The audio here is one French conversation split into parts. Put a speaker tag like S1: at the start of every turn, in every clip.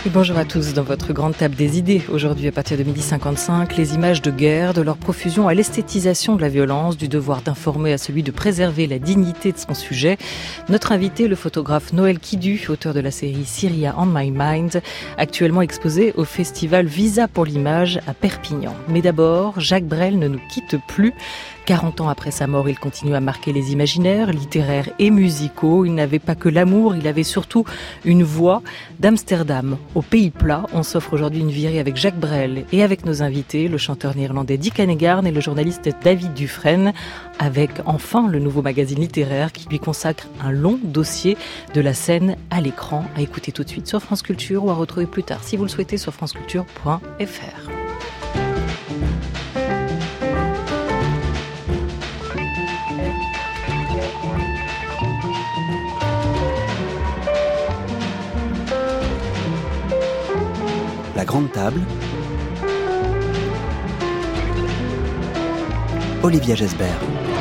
S1: Bonjour à tous. Dans votre grande table des idées, aujourd'hui à partir de 12h55, les images de guerre, de leur profusion à l'esthétisation de la violence, du devoir d'informer à celui de préserver la dignité de son sujet. Notre invité, le photographe Noël Kidu, auteur de la série Syria on My Mind, actuellement exposé au festival Visa pour l'image à Perpignan. Mais d'abord, Jacques Brel ne nous quitte plus. 40 ans après sa mort, il continue à marquer les imaginaires littéraires et musicaux. Il n'avait pas que l'amour, il avait surtout une voix. D'Amsterdam au Pays Plat, on s'offre aujourd'hui une virée avec Jacques Brel et avec nos invités, le chanteur néerlandais Dick Annegaarn et le journaliste David Dufresne, avec enfin le nouveau magazine littéraire qui lui consacre un long dossier de la scène à l'écran, à écouter tout de suite sur France Culture ou à retrouver plus tard si vous le souhaitez sur franceculture.fr.
S2: La grande table. Olivia Gesbert.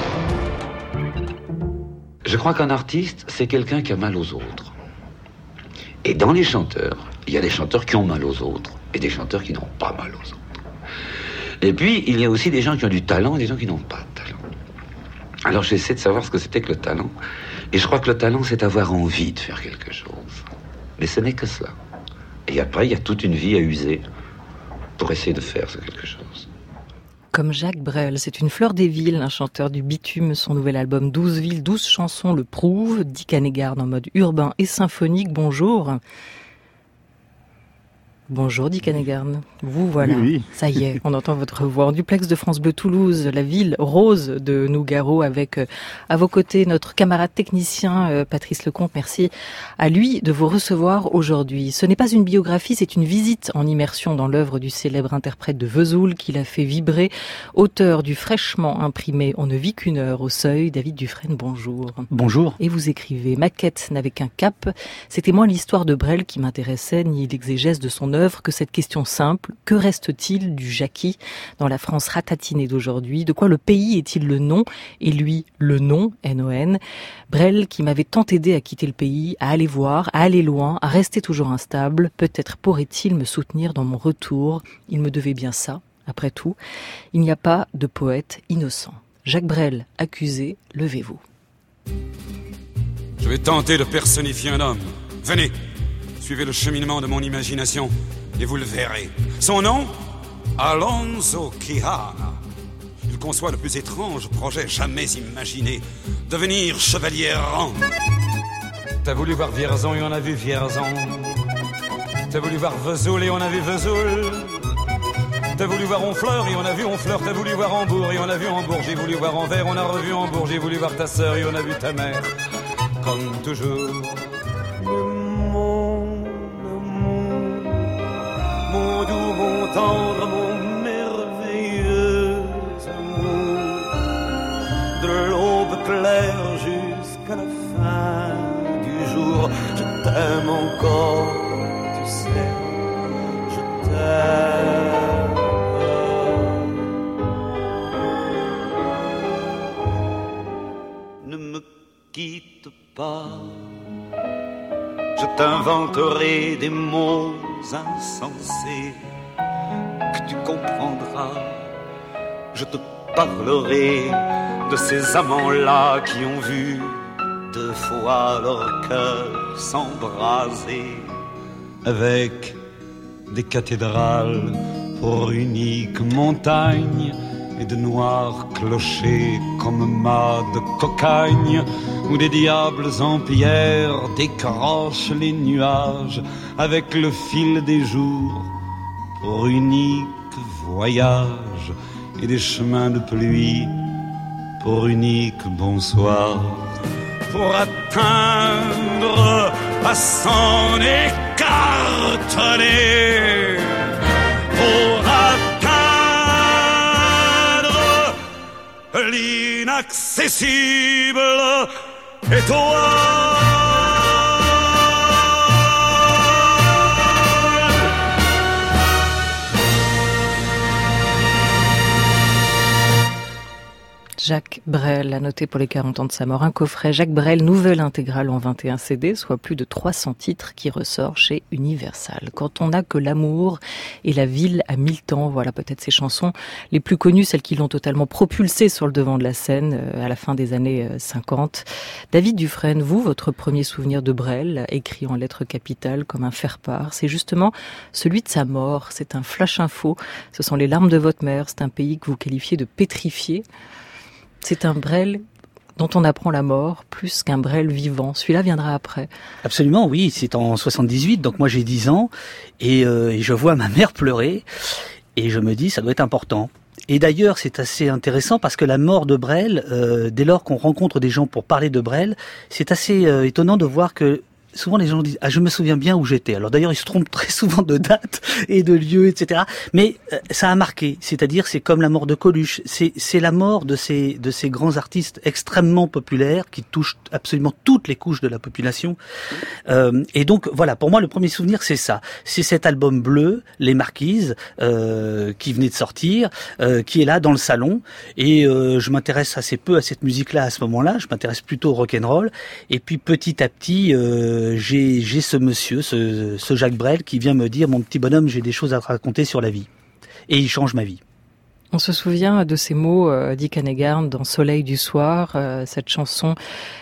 S3: Je crois qu'un artiste, c'est quelqu'un qui a mal aux autres. Et dans les chanteurs, il y a des chanteurs qui ont mal aux autres et des chanteurs qui n'ont pas mal aux autres. Et puis, il y a aussi des gens qui ont du talent et des gens qui n'ont pas de talent. Alors j'essaie de savoir ce que c'était que le talent. Et je crois que le talent, c'est avoir envie de faire quelque chose. Mais ce n'est que cela. Et après, il y a toute une vie à user pour essayer de faire ce quelque chose.
S1: Comme Jacques Brel, c'est une fleur des villes, un chanteur du bitume. Son nouvel album 12 villes, 12 chansons le prouve. Dick Annegaarn en mode urbain et symphonique. Bonjour. Bonjour Dick Annegaarn. Vous voilà,
S4: oui.
S1: Ça y est, on entend votre voix en duplex de France Bleu Toulouse, la ville rose de Nougaro, avec à vos côtés notre camarade technicien Patrice Lecomte. Merci à lui de vous recevoir aujourd'hui. Ce n'est pas une biographie, c'est une visite en immersion dans l'œuvre du célèbre interprète de Vesoul qui l'a fait vibrer. Auteur du fraîchement imprimé On ne vit qu'une heure au seuil, David Dufresne, bonjour.
S4: Bonjour.
S1: Et vous écrivez « Ma quête n'avait qu'un cap ». C'était moins l'histoire de Brel qui m'intéressait, ni l'exégèse de son œuvre, que cette question simple, que reste-t-il du Jackie dans la France ratatinée d'aujourd'hui? De quoi le pays est-il le nom et lui le nom, N-O-N? Brel qui m'avait tant aidé à quitter le pays, à aller voir, à aller loin, à rester toujours instable, peut-être pourrait-il me soutenir dans mon retour. Il me devait bien ça, après tout. Il n'y a pas de poète innocent. Jacques Brel, accusé, levez-vous.
S5: Je vais tenter de personnifier un homme. Venez, suivez le cheminement de mon imagination et vous le verrez. Son nom? Alonso Quijana. Il conçoit le plus étrange projet jamais imaginé. Devenir chevalier errant. T'as voulu voir Vierzon et on a vu Vierzon. T'as voulu voir Vesoul et on a vu Vesoul. T'as voulu voir Honfleur et on a vu Honfleur. T'as voulu voir Hambourg et on a vu Hambourg. J'ai voulu voir Anvers, on a revu Hambourg. J'ai voulu voir ta sœur et on a vu ta mère. Comme toujours.
S6: Mon doux, mon tendre, mon merveilleux amour, de l'aube claire jusqu'à la fin du jour, je t'aime encore, tu sais, je t'aime. Ne me quitte pas, je t'inventerai des mots insensés que tu comprendras. Je te parlerai de ces amants-là qui ont vu 2 fois leur cœur s'embraser, avec des cathédrales pour unique montagne et de noirs clochers comme mâts de cocagne, où des diables en pierre décrochent les nuages avec le fil des jours pour unique voyage, et des chemins de pluie pour unique bonsoir. Pour atteindre à s'en écartonner, pour atteindre l'inaccessible étoile.
S1: Jacques Brel a noté pour les 40 ans de sa mort un coffret Jacques Brel, nouvelle intégrale en 21 CD, soit plus de 300 titres qui ressort chez Universal. Quand on n'a que l'amour et la ville à 1000 temps, voilà peut-être ses chansons les plus connues, celles qui l'ont totalement propulsé sur le devant de la scène à la fin des années 50. David Dufresne, vous, votre premier souvenir de Brel, écrit en lettres capitales comme un faire-part, c'est justement celui de sa mort. C'est un flash info, ce sont les larmes de votre mère, c'est un pays que vous qualifiez de pétrifié. C'est un Brel dont on apprend la mort plus qu'un Brel vivant. Celui-là viendra après.
S4: Absolument, oui. C'est en 78, donc moi j'ai 10 ans et je vois ma mère pleurer et je me dis ça doit être important. Et d'ailleurs, c'est assez intéressant parce que la mort de Brel, dès lors qu'on rencontre des gens pour parler de Brel, c'est assez étonnant de voir que souvent les gens disent « Ah, je me souviens bien où j'étais ». Alors d'ailleurs, ils se trompent très souvent de date et de lieu, etc. Mais ça a marqué, c'est-à-dire c'est comme la mort de Coluche. C'est la mort de ces grands artistes extrêmement populaires qui touchent absolument toutes les couches de la population. Et donc voilà, pour moi le premier souvenir c'est ça. C'est cet album bleu, Les Marquises, qui venait de sortir, qui est là dans le salon. Et je m'intéresse assez peu à cette musique-là à ce moment-là. Je m'intéresse plutôt au rock'n'roll. Et puis petit à petit... j'ai ce monsieur, ce Jacques Brel qui vient me dire « Mon petit bonhomme, j'ai des choses à te raconter sur la vie. » Et il change ma vie.
S1: On se souvient de ces mots d'Ick Annegarn dans Soleil du soir, cette chanson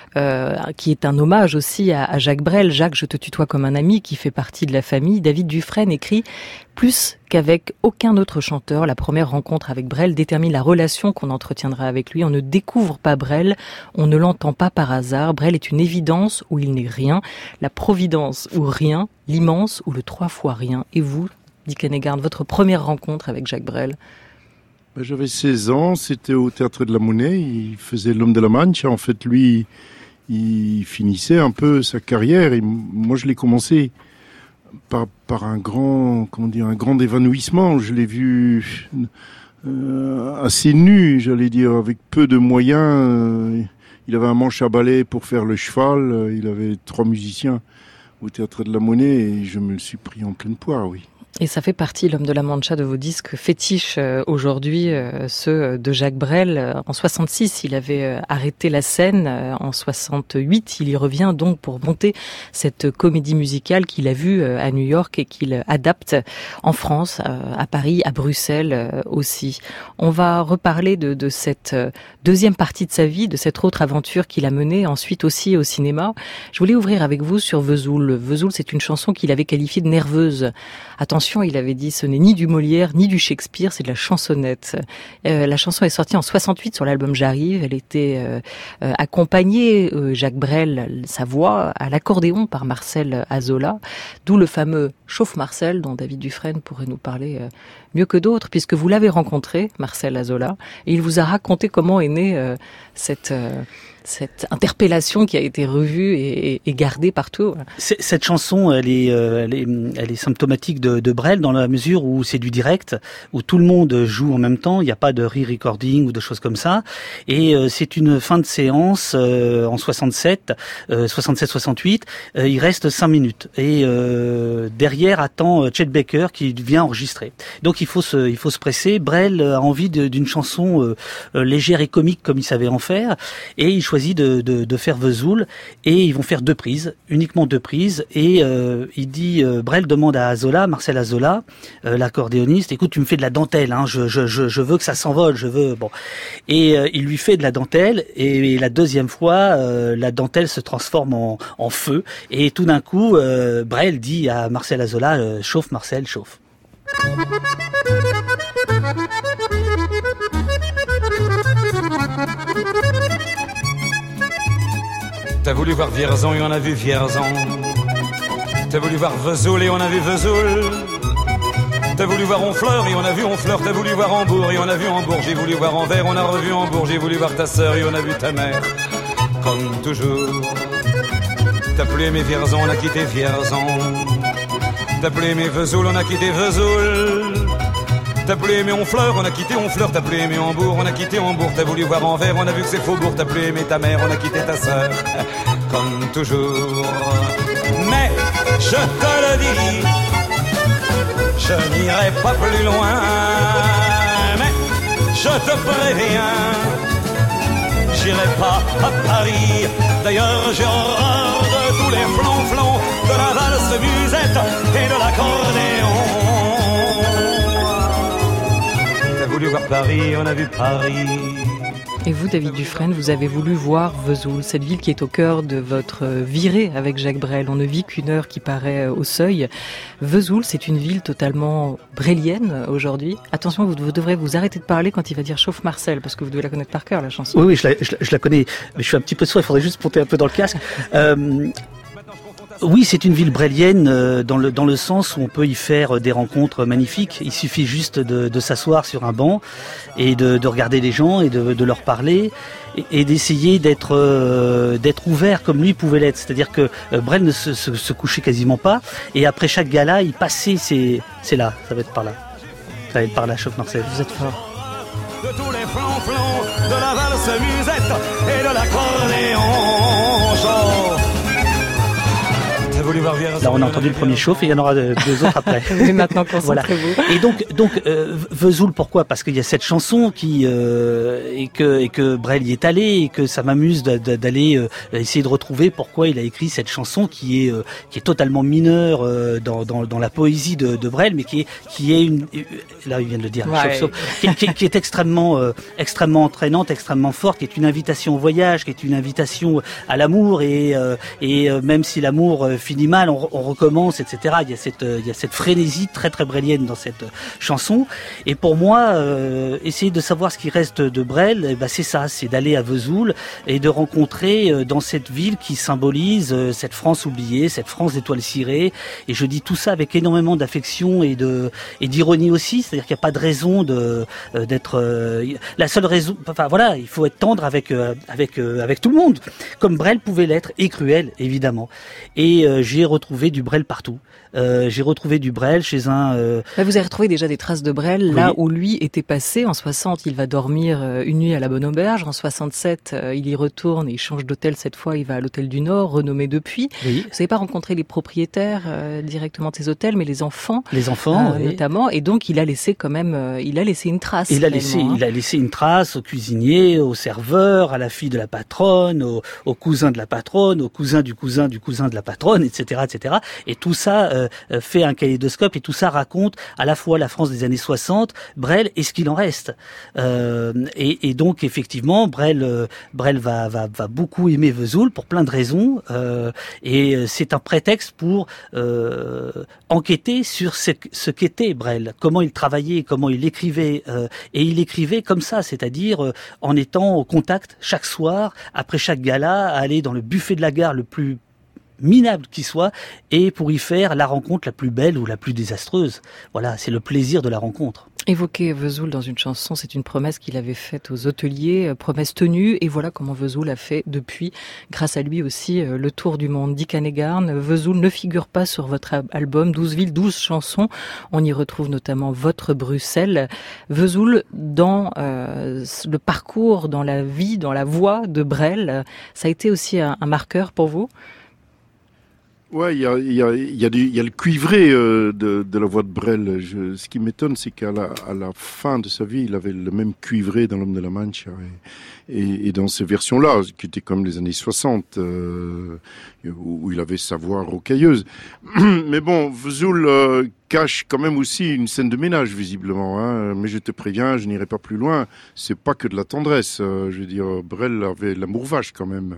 S1: qui est un hommage aussi à Jacques Brel. Jacques, je te tutoie comme un ami qui fait partie de la famille. David Dufresne écrit « Plus qu'avec aucun autre chanteur, la première rencontre avec Brel détermine la relation qu'on entretiendra avec lui. On ne découvre pas Brel, on ne l'entend pas par hasard. Brel est une évidence où il n'est rien, la providence ou rien, l'immense ou le 3 fois rien. » Et vous, Dick Annegarn, votre première rencontre avec Jacques Brel?
S7: J'avais 16 ans, c'était au Théâtre de la Monnaie, il faisait L'Homme de la Mancha. En fait, lui, il finissait un peu sa carrière. Et moi, je l'ai commencé par un grand évanouissement. Je l'ai vu assez nu, j'allais dire, avec peu de moyens. Il avait un manche à balai pour faire le cheval. Il avait 3 musiciens au Théâtre de la Monnaie et je me le suis pris en pleine poire, oui.
S1: Et ça fait partie, L'Homme de la Mancha, de vos disques fétiches aujourd'hui, ceux de Jacques Brel. En 66, il avait arrêté la scène. En 68, il y revient donc pour monter cette comédie musicale qu'il a vue à New York et qu'il adapte en France, à Paris, à Bruxelles aussi. On va reparler de cette deuxième partie de sa vie, de cette autre aventure qu'il a menée ensuite aussi au cinéma. Je voulais ouvrir avec vous sur Vesoul. Vesoul, c'est une chanson qu'il avait qualifiée de nerveuse. Attention, il avait dit, ce n'est ni du Molière, ni du Shakespeare, c'est de la chansonnette. La chanson est sortie en 68 sur l'album J'arrive. Elle était accompagnée, Jacques Brel, sa voix, à l'accordéon par Marcel Azola. D'où le fameux Chauffe Marcel, dont David Dufresne pourrait nous parler mieux que d'autres, puisque vous l'avez rencontré, Marcel Azola, et il vous a raconté comment est née cette interpellation qui a été revue et gardée partout.
S4: Cette chanson, elle est symptomatique de Brel dans la mesure où c'est du direct, où tout le monde joue en même temps, il n'y a pas de re-recording ou de choses comme ça. Et c'est une fin de séance en 67-68. Il reste 5 minutes. Et derrière attend Chet Baker qui vient enregistrer. Donc il faut se presser. Brel a envie d'une chanson légère et comique comme il savait en faire. Et il choisit de faire Vesoul et ils vont faire 2 prises, uniquement 2 prises et il dit Brel demande à Azola, Marcel Azola, l'accordéoniste, écoute, tu me fais de la dentelle, hein, je veux que ça s'envole, et il lui fait de la dentelle et la deuxième fois la dentelle se transforme en feu et tout d'un coup Brel dit à Marcel Azola chauffe Marcel, chauffe.
S5: T'as voulu voir Vierzon et on a vu Vierzon. T'as voulu voir Vesoul et on a vu Vesoul. T'as voulu voir Honfleur et on a vu Honfleur. T'as voulu voir Hambourg et on a vu Hambourg. J'ai voulu voir Anvers, on a revu Hambourg. J'ai voulu voir ta sœur et on a vu ta mère. Comme toujours. T'as plus aimé Vierzon, on a quitté Vierzon. T'as plus aimé Vesoul, on a quitté Vesoul. T'as plus aimé Honfleur, on a quitté Honfleur. T'as plus aimé Hambourg, on a quitté Hambourg. T'as voulu voir Anvers, on a vu que c'est Faubourg. T'as plus aimé ta mère, on a quitté ta sœur. Comme toujours. Mais je te le dis, je n'irai pas plus loin. Mais je te préviens,
S6: j'irai pas à Paris. D'ailleurs, j'ai horreur de tous les flonflons, de la valse musette et de l'accordéon. On a voulu voir Paris, on a vu Paris.
S1: Et vous, David Dufresne, vous avez voulu voir Vesoul, cette ville qui est au cœur de votre virée avec Jacques Brel. On ne vit qu'une heure qui paraît au seuil. Vesoul, c'est une ville totalement brelienne aujourd'hui. Attention, vous devrez vous arrêter de parler quand il va dire Chauffe Marcel, parce que vous devez la connaître par cœur, la chanson.
S4: Oui, je la connais, mais je suis un petit peu sourd, il faudrait juste monter un peu dans le casque. Oui, c'est une ville brelienne dans le sens où on peut y faire des rencontres magnifiques. Il suffit juste de s'asseoir sur un banc et de regarder les gens et de leur parler et d'essayer d'être ouvert comme lui pouvait l'être. C'est-à-dire que Brel ne se couchait quasiment pas et après chaque gala, il passait, c'est là, ça va être par là. Ça va être par là, Chauffe Marcel.
S1: Vous êtes fort.
S6: De tous les flonflons, de la valse musette et de l'accordéon. Chauffe.
S4: Là, on a entendu le premier chauffe et il y en aura deux autres après.
S1: Mais maintenant, concentrez-vous.
S4: Voilà. Et donc Vesoul, pourquoi ? Parce qu'il y a cette chanson et que Brel y est allé et que ça m'amuse d'aller essayer de retrouver pourquoi il a écrit cette chanson qui est totalement mineure dans la poésie de Brel, mais qui est une là il vient de le dire, ouais. qui est extrêmement entraînante, extrêmement forte, qui est une invitation au voyage, qui est une invitation à l'amour et même si l'amour finit mal, on recommence, etc. Il y a cette frénésie très très brelienne dans cette chanson. Et pour moi, essayer de savoir ce qui reste de Brel, c'est ça, c'est d'aller à Vesoul et de rencontrer dans cette ville qui symbolise cette France oubliée, cette France d'étoiles cirées. Et je dis tout ça avec énormément d'affection et d'ironie aussi. C'est-à-dire qu'il n'y a pas de raison d'être la seule raison. Enfin voilà, il faut être tendre avec tout le monde, comme Brel pouvait l'être, et cruel évidemment. Et j'ai retrouvé du Brel partout. J'ai retrouvé du Brel chez un...
S1: Vous avez retrouvé déjà des traces de Brel, oui. Là où lui était passé. En 60, il va dormir une nuit à la Bonne Auberge. En 67, il y retourne et il change d'hôtel cette fois. Il va à l'hôtel du Nord, renommé depuis. Oui. Vous n'avez pas rencontré les propriétaires directement de ces hôtels, mais les enfants.
S4: Les enfants, oui.
S1: Notamment. Et donc, il a laissé quand même... il a laissé une trace.
S4: Il a laissé une trace au cuisinier, au serveur, à la fille de la patronne, au cousin de la patronne, au cousin du cousin du cousin de la patronne, etc., etc. Et tout ça fait un kaléidoscope et tout ça raconte à la fois la France des années 60, Brel et ce qu'il en reste. Et donc effectivement, Brel va beaucoup aimer Vesoul pour plein de raisons. Et c'est un prétexte pour enquêter sur ce qu'était Brel, comment il travaillait, comment il écrivait. Et il écrivait comme ça, c'est-à-dire en étant au contact chaque soir, après chaque gala, à aller dans le buffet de la gare le plus minable qui soit, et pour y faire la rencontre la plus belle ou la plus désastreuse. Voilà, c'est le plaisir de la rencontre.
S1: Évoquer Vesoul dans une chanson, c'est une promesse qu'il avait faite aux hôteliers, promesse tenue, et voilà comment Vesoul a fait depuis, grâce à lui aussi, le tour du monde. Dick Annegarn, Vesoul ne figure pas sur votre album 12 villes, 12 chansons. On y retrouve notamment Votre Bruxelles. Vesoul, dans le parcours, dans la vie, dans la voix de Brel, ça a été aussi un marqueur pour vous ?
S7: Ouais, il y a le cuivré de la voix de Brel. Ce qui m'étonne, c'est qu'à la fin de sa vie, il avait le même cuivré dans L'Homme de la Mancha et dans ces versions-là, qui étaient comme les années 60, où il avait sa voix rocailleuse. Mais bon, Vesoul cache quand même aussi une scène de ménage, visiblement. Hein. Mais je te préviens, je n'irai pas plus loin. C'est pas que de la tendresse. Je veux dire, Brel avait l'amour vache quand même.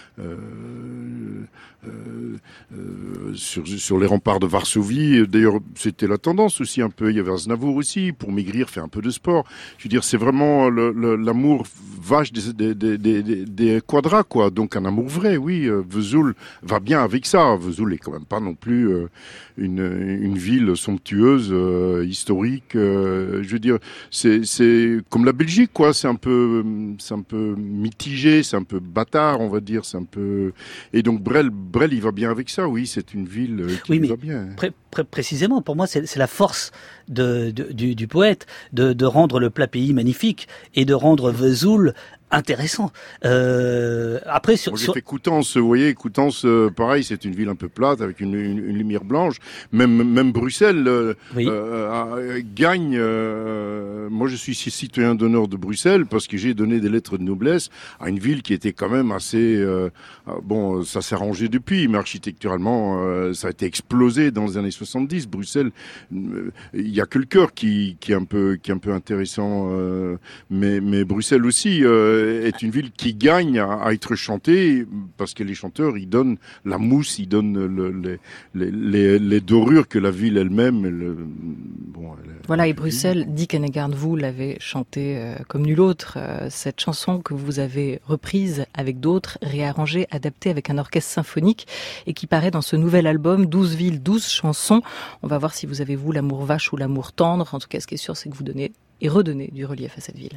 S7: Sur les remparts de Varsovie. D'ailleurs, c'était la tendance aussi un peu. Il y avait Aznavour aussi, pour maigrir, faire un peu de sport. Je veux dire, c'est vraiment l'amour vache des quadras, quoi. Donc un amour vrai, oui. Vesoul va bien avec ça. Vesoul est quand même pas non plus une ville somptueuse, historique. Je veux dire, c'est comme la Belgique, quoi. C'est un peu mitigé, c'est un peu bâtard, on va dire. C'est un peu. Et donc Brel, il va bien avec ça. Oui, c'est une ville qui va bien.
S4: Précisément, pour moi, c'est la force du poète de rendre le plat pays magnifique et de rendre Vesoul intéressant. Après,
S7: Moi, j'ai fait Coutances, vous voyez, Coutances, pareil, c'est une ville un peu plate avec une lumière blanche. Même Bruxelles gagne. Moi, je suis citoyen d'honneur de Bruxelles parce que j'ai donné des lettres de noblesse à une ville qui était quand même assez. Bon, ça s'est arrangé depuis, mais architecturalement, ça a été explosé dans les années 70. Bruxelles, il y a que le cœur qui est un peu intéressant, mais Bruxelles aussi. Est une ville qui gagne à être chantée parce que les chanteurs, ils donnent la mousse, ils donnent les dorures que la ville elle-même.
S1: Voilà, et Bruxelles, Dick Hennegaard, vous l'avez chanté comme nul autre. Cette chanson que vous avez reprise avec d'autres, réarrangée, adaptée avec un orchestre symphonique et qui paraît dans ce nouvel album 12 villes, 12 chansons. On va voir si vous avez, vous, l'amour vache ou l'amour tendre. En tout cas, ce qui est sûr, c'est que vous donnez et redonnez du relief à cette ville.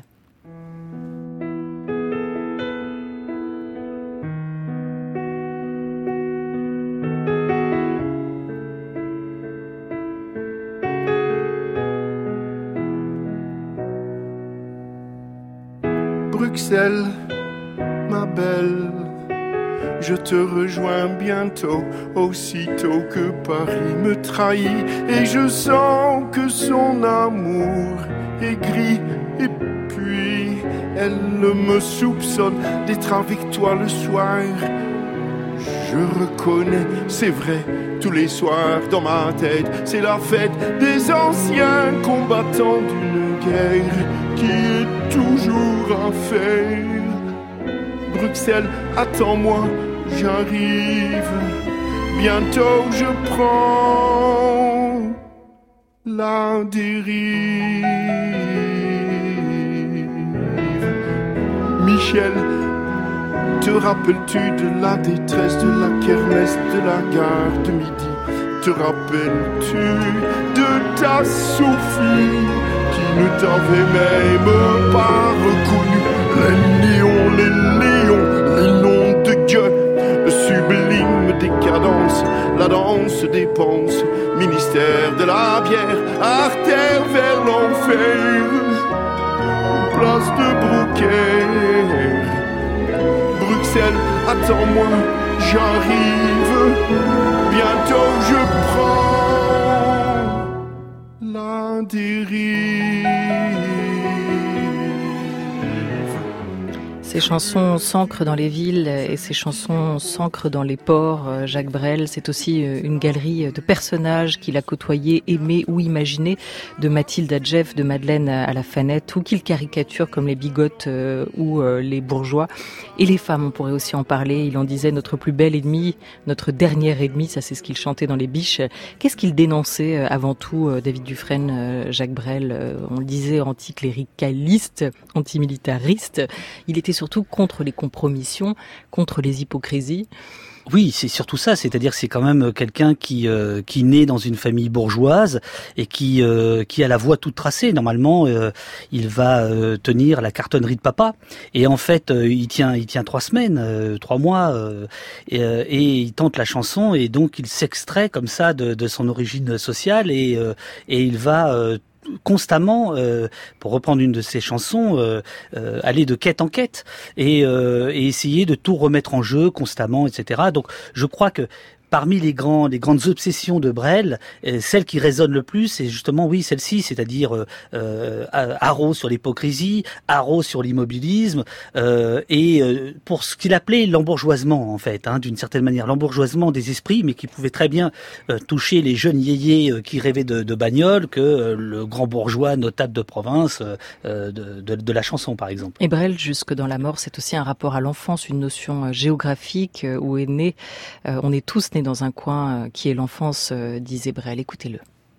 S8: Bruxelles, ma belle, je te rejoins bientôt, aussitôt que Paris me trahit, et je sens que son amour est gris, et puis elle me soupçonne d'être avec toi le soir. Je reconnais, c'est vrai, tous les soirs dans ma tête, c'est la fête des anciens combattants d'une guerre qui est toujours à faire. Bruxelles, attends-moi, j'arrive. Bientôt je prends la dérive. Michel, te rappelles-tu de la détresse de la kermesse de la gare de midi? Te rappelles-tu de ta Sophie qui ne t'avait même pas reconnu? Les noms de Dieu, le sublime décadence, la danse des penses, ministère de la bière, artère vers l'enfer, place de Brouquet. Bruxelles, attends-moi, j'arrive, bientôt je prends la dérive.
S1: Ces chansons s'ancrent dans les villes et ces chansons s'ancrent dans les ports. Jacques Brel, c'est aussi une galerie de personnages qu'il a côtoyés, aimés ou imaginés, de Mathilde Adjef, de Madeleine à la Fanette, ou qu'il caricature comme les bigotes ou les bourgeois. Et les femmes, on pourrait aussi en parler. Il en disait notre plus belle ennemie, notre dernière ennemie, ça c'est ce qu'il chantait dans Les Biches. Qu'est-ce qu'il dénonçait avant tout, David Dufresne, Jacques Brel? On le disait anticléricaliste, antimilitariste. Il était surtout contre les compromissions, contre les hypocrisies.
S4: Oui, c'est surtout ça, c'est-à-dire que c'est quand même quelqu'un qui naît dans une famille bourgeoise et qui a la voie toute tracée. Normalement, il va tenir la cartonnerie de papa et en fait, il tient 3 semaines, 3 mois et il tente la chanson et donc il s'extrait comme ça de son origine sociale et il va constamment, pour reprendre une de ses chansons, aller de quête en quête et essayer de tout remettre en jeu constamment, etc. Donc, je crois que parmi les grandes obsessions de Brel, celle qui résonne le plus, c'est justement, oui, celle-ci, c'est-à-dire haro sur l'hypocrisie, haro sur l'immobilisme, et pour ce qu'il appelait l'embourgeoisement, en fait, d'une certaine manière, l'embourgeoisement des esprits, mais qui pouvait très bien toucher les jeunes yéyés qui rêvaient de bagnole, que le grand bourgeois notable de province de la chanson, par exemple.
S1: Et Brel, jusque dans la mort, c'est aussi un rapport à l'enfance, une notion géographique où est né, on est tous nés dans un coin qui est l'enfance, disait Brel. Écoutez-le.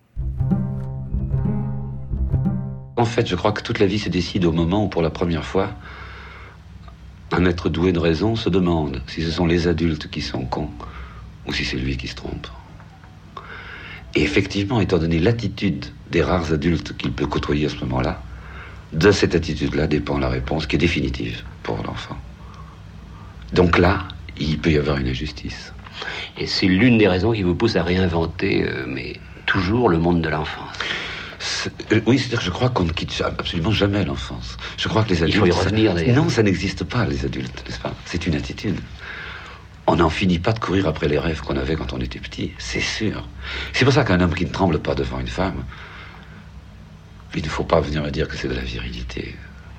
S3: En fait, je crois que toute la vie se décide au moment où, pour la première fois, un être doué de raison se demande si ce sont les adultes qui sont cons ou si c'est lui qui se trompe. Et effectivement, étant donné l'attitude des rares adultes qu'il peut côtoyer à ce moment-là, de cette attitude-là dépend la réponse qui est définitive pour l'enfant. Donc là, il peut y avoir une injustice.
S9: Et c'est l'une des raisons qui vous pousse à réinventer, mais toujours le monde de l'enfance.
S3: Oui, c'est-à-dire que je crois qu'on ne quitte absolument jamais l'enfance. Je crois que les adultes...
S9: Il faut y revenir, d'ailleurs.
S3: Non, ça n'existe pas, les adultes, n'est-ce pas? C'est une attitude. On n'en finit pas de courir après les rêves qu'on avait quand on était petit, c'est sûr. C'est pour ça qu'un homme qui ne tremble pas devant une femme, il ne faut pas venir me dire que c'est de la virilité.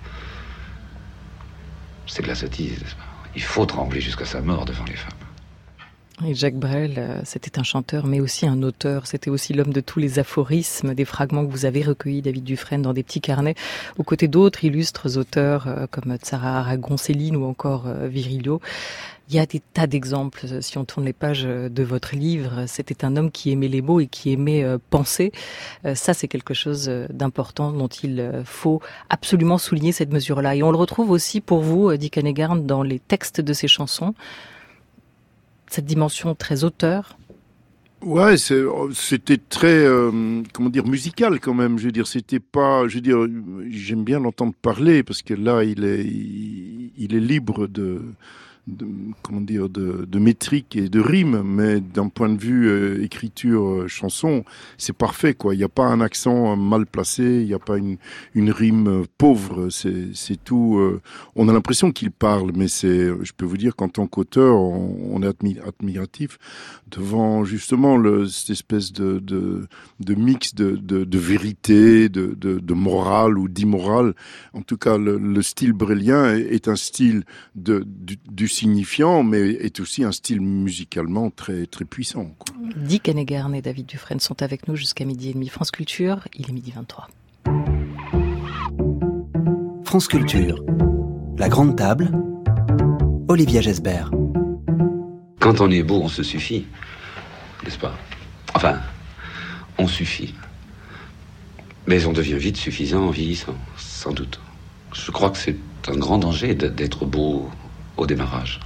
S3: C'est de la sottise, n'est-ce pas? Il faut trembler jusqu'à sa mort devant les femmes.
S1: Et Jacques Brel, c'était un chanteur, mais aussi un auteur. C'était aussi l'homme de tous les aphorismes, des fragments que vous avez recueillis, David Dufresne, dans des petits carnets, aux côtés d'autres illustres auteurs comme Tzara Aragon, Céline ou encore Virilio. Il y a des tas d'exemples, si on tourne les pages de votre livre. C'était un homme qui aimait les mots et qui aimait penser. Ça, c'est quelque chose d'important dont il faut absolument souligner cette mesure-là. Et on le retrouve aussi pour vous, Dick Annegarn, dans les textes de ses chansons. Cette dimension très auteur.
S7: Ouais, c'était très, musical quand même. Je veux dire, c'était pas, j'aime bien l'entendre parler parce que là, il est libre de métrique et de rime, mais d'un point de vue écriture, chanson, c'est parfait, quoi. Il n'y a pas un accent mal placé, il n'y a pas une rime pauvre, c'est tout. On a l'impression qu'il parle, mais je peux vous dire qu'en tant qu'auteur, on est admiratif devant justement cette espèce de mix de vérité, de morale ou d'immorale. En tout cas, le style brélien est un style du signifiant, mais est aussi un style musicalement très, très puissant, quoi.
S1: Dick Annegarn et David Dufresne sont avec nous jusqu'à 12h30. France Culture, il est 12h23.
S2: France Culture, la grande table, Olivia Gesbert.
S3: Quand on est beau, on se suffit, n'est-ce pas? Enfin, on suffit. Mais on devient vite suffisant en vieillissant, sans doute. Je crois que c'est un grand danger d'être beau au démarrage.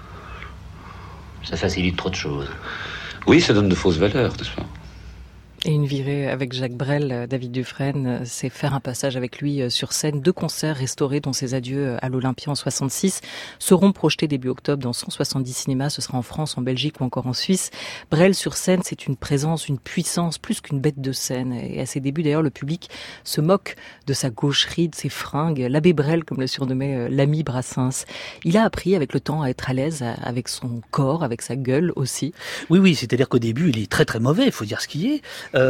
S9: Ça facilite trop de choses.
S3: Oui, ça donne de fausses valeurs, n'est-ce pas?
S1: Et une virée avec Jacques Brel, David Dufresne, c'est faire un passage avec lui sur scène. 2 concerts restaurés, dont ses adieux à l'Olympia en 66, seront projetés début octobre dans 170 cinémas. Ce sera en France, en Belgique ou encore en Suisse. Brel sur scène, c'est une présence, une puissance, plus qu'une bête de scène. Et à ses débuts, d'ailleurs, le public se moque de sa gaucherie, de ses fringues. L'abbé Brel, comme le surnommait l'ami Brassens. Il a appris avec le temps à être à l'aise avec son corps, avec sa gueule aussi.
S4: Oui, c'est-à-dire qu'au début, il est très très mauvais, il faut dire ce qui est.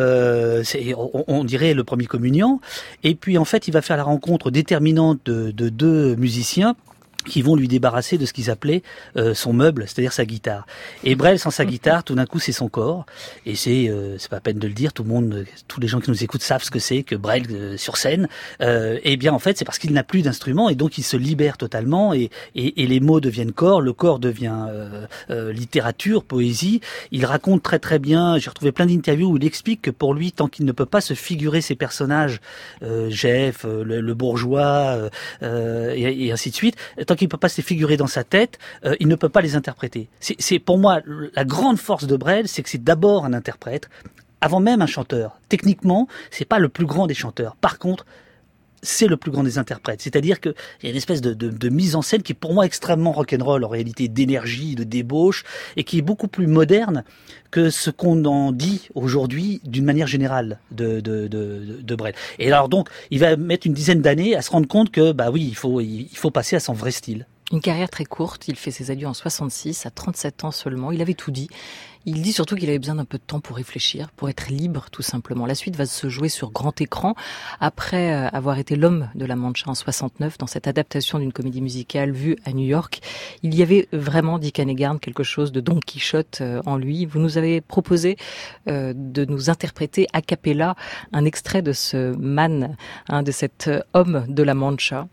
S4: On dirait le premier communiant. Et puis en fait, il va faire la rencontre déterminante de 2 musiciens qui vont lui débarrasser de ce qu'ils appelaient son meuble, c'est-à-dire sa guitare. Et Brel, sans sa guitare, tout d'un coup, c'est son corps. Et c'est pas la peine de le dire, tous les gens qui nous écoutent savent ce que c'est que Brel sur scène. Et bien, en fait, c'est parce qu'il n'a plus d'instrument et donc il se libère totalement et les mots deviennent corps, le corps devient littérature, poésie. Il raconte très très bien, j'ai retrouvé plein d'interviews où il explique que pour lui, tant qu'il ne peut pas se figurer ses personnages, Jeff, le bourgeois, et ainsi de suite, tant qu'il ne peut pas se les figurer dans sa tête, il ne peut pas les interpréter. C'est pour moi la grande force de Brel, c'est que c'est d'abord un interprète, avant même un chanteur. Techniquement, c'est pas le plus grand des chanteurs. Par contre, c'est le plus grand des interprètes. C'est-à-dire qu'il y a une espèce de mise en scène qui est pour moi extrêmement rock'n'roll, en réalité, d'énergie, de débauche, et qui est beaucoup plus moderne que ce qu'on en dit aujourd'hui d'une manière générale de Brel. Et alors donc, il va mettre une dizaine d'années à se rendre compte que, il faut passer à son vrai style.
S1: Une carrière très courte, il fait ses adieux en 66, à 37 ans seulement, il avait tout dit. Il dit surtout qu'il avait besoin d'un peu de temps pour réfléchir, pour être libre tout simplement. La suite va se jouer sur grand écran, après avoir été l'homme de la Mancha en 69, dans cette adaptation d'une comédie musicale vue à New York. Il y avait vraiment, Dick Annegarn, quelque chose de Don Quichotte en lui. Vous nous avez proposé de nous interpréter a cappella un extrait de ce man, de cet homme de la Mancha.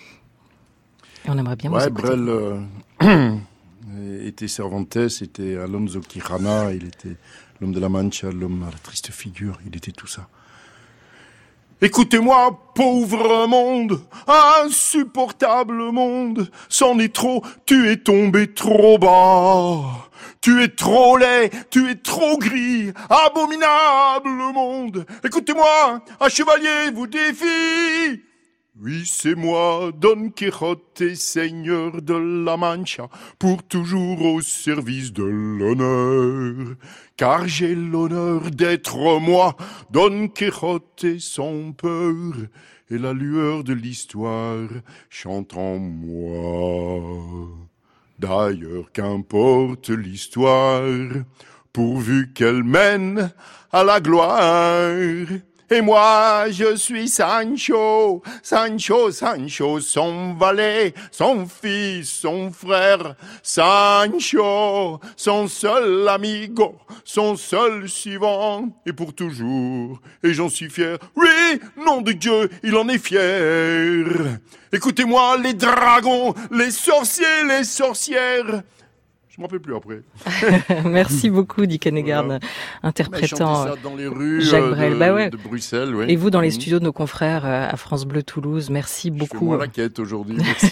S1: On aimerait bien vous écouter.
S7: Brel était Cervantes, était Alonso Quijana, il était l'homme de la Mancha, l'homme à la triste figure, il était tout ça. Écoutez-moi, pauvre monde, insupportable monde, c'en est trop, tu es tombé trop bas. Tu es trop laid, tu es trop gris, abominable monde. Écoutez-moi, un chevalier vous défie.
S8: Oui, c'est moi, Don Quixote, seigneur de la Mancha, pour toujours au service de l'honneur. Car j'ai l'honneur d'être moi, Don Quixote sans peur, et la lueur de l'histoire chante en moi. D'ailleurs, qu'importe l'histoire, pourvu qu'elle mène à la gloire. Et moi, je suis Sancho, Sancho, Sancho, son valet, son fils, son frère. Sancho, son seul amigo, son seul suivant, et pour toujours, et j'en suis fier. Oui, nom de Dieu, il en est fier. Écoutez-moi, les dragons, les sorciers, les sorcières. Je m'en fais plus après.
S1: Merci beaucoup, Dick Hennegaard,
S8: Voilà.
S1: interprétant
S8: ça dans les rues
S1: Jacques Brel.
S8: de Bruxelles. Ouais.
S1: Et vous, dans les studios de nos confrères à France Bleu Toulouse, merci beaucoup.
S8: Je fais moins la quête aujourd'hui. Merci.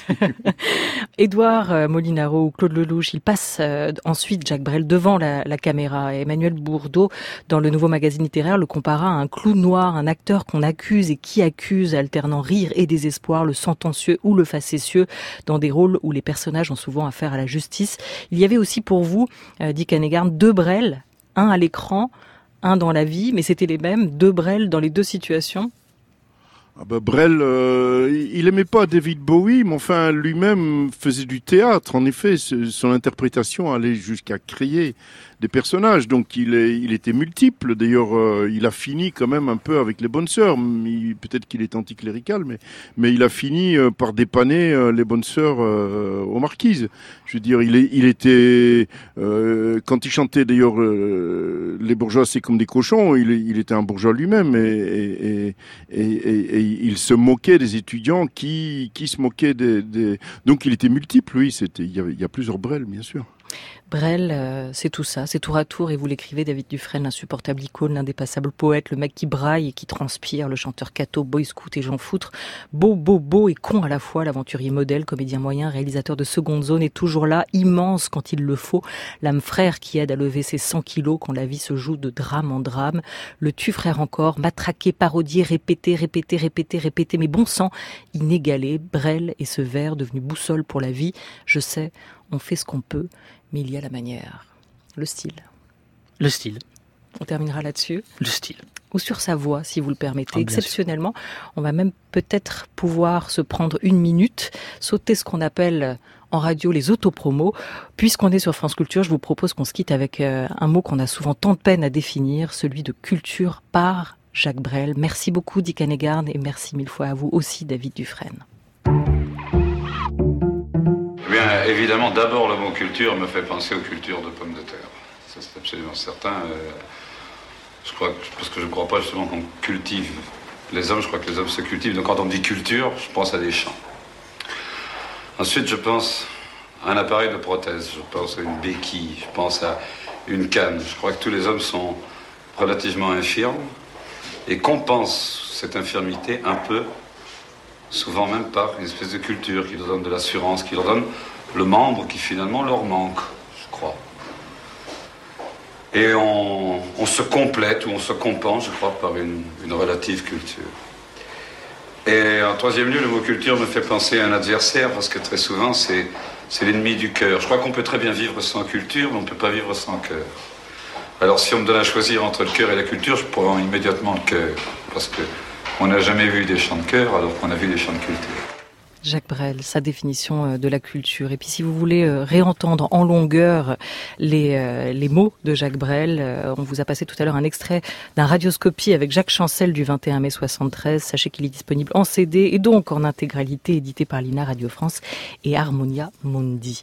S1: Édouard Molinaro ou Claude Lelouch, ils passent ensuite Jacques Brel devant la caméra. Et Emmanuel Bourdeau, dans le Nouveau Magazine littéraire, le compara à un clown noir, un acteur qu'on accuse et qui accuse, alternant rire et désespoir, le sentencieux ou le facétieux, dans des rôles où les personnages ont souvent affaire à la justice. Il y avait aussi pour vous, Dick Hennegaard, 2 Brel, un à l'écran, un dans la vie, mais c'était les mêmes, 2 Brel dans les 2 situations.
S7: Ah bah Brel, il aimait pas David Bowie, mais enfin lui-même faisait du théâtre. En effet, son interprétation allait jusqu'à créer des personnages. Donc il était multiple. D'ailleurs, il a fini quand même un peu avec les Bonnes Sœurs. Peut-être qu'il est anticlérical, mais il a fini par dépanner les Bonnes Sœurs aux Marquises. Je veux dire, il était quand il chantait d'ailleurs les bourgeois c'est comme des cochons. Il était un bourgeois lui-même et il se moquait des étudiants qui se moquaient des... Donc il était multiple, oui. Il y a plusieurs Brel, bien sûr.
S1: Brel, c'est tout ça, c'est tour à tour, et vous l'écrivez, David Dufresne, l'insupportable icône, l'indépassable poète, le mec qui braille et qui transpire, le chanteur cato, boy scout et Jean Foutre, beau et con à la fois, l'aventurier modèle, comédien moyen, réalisateur de seconde zone, est toujours là, immense quand il le faut, l'âme frère qui aide à lever ses 100 kilos quand la vie se joue de drame en drame, le tue frère encore, matraqué, parodié, répété, mais bon sang, inégalé, Brel et ce vers devenu boussole pour la vie, je sais, on fait ce qu'on peut, mais il y a la manière, le style.
S4: Le style.
S1: On terminera là-dessus.
S4: Le style.
S1: Ou sur sa voix, si vous le permettez. Exceptionnellement, on va même peut-être pouvoir se prendre 1 minute, sauter ce qu'on appelle en radio les autopromos. Puisqu'on est sur France Culture, je vous propose qu'on se quitte avec un mot qu'on a souvent tant de peine à définir, celui de culture par Jacques Brel. Merci beaucoup, Dick Hennegaard, et merci 1000 fois à vous aussi, David Dufresne.
S5: Bien, évidemment, d'abord, le mot culture me fait penser aux cultures de pommes de terre. Ça, c'est absolument certain. Parce que je ne crois pas justement qu'on cultive les hommes. Je crois que les hommes se cultivent. Donc, quand on me dit culture, je pense à des champs. Ensuite, je pense à un appareil de prothèse. Je pense à une béquille. Je pense à une canne. Je crois que tous les hommes sont relativement infirmes et compensent cette infirmité un peu, souvent même par une espèce de culture qui leur donne de l'assurance, qui leur donne le membre qui finalement leur manque, je crois. Et on se complète ou on se compense, je crois, par une relative culture. Et en troisième lieu, le mot culture me fait penser à un adversaire, parce que très souvent, c'est l'ennemi du cœur. Je crois qu'on peut très bien vivre sans culture, mais on ne peut pas vivre sans cœur. Alors si on me donne à choisir entre le cœur et la culture, je prends immédiatement le cœur, parce que on n'a jamais vu des chants de cœur alors qu'on a vu des chants de culture.
S1: Jacques Brel, sa définition de la culture. Et puis si vous voulez réentendre en longueur les mots de Jacques Brel, on vous a passé tout à l'heure un extrait d'un Radioscopie avec Jacques Chancel du 21 mai 73. Sachez qu'il est disponible en CD et donc en intégralité, édité par l'INA Radio France et Harmonia Mundi.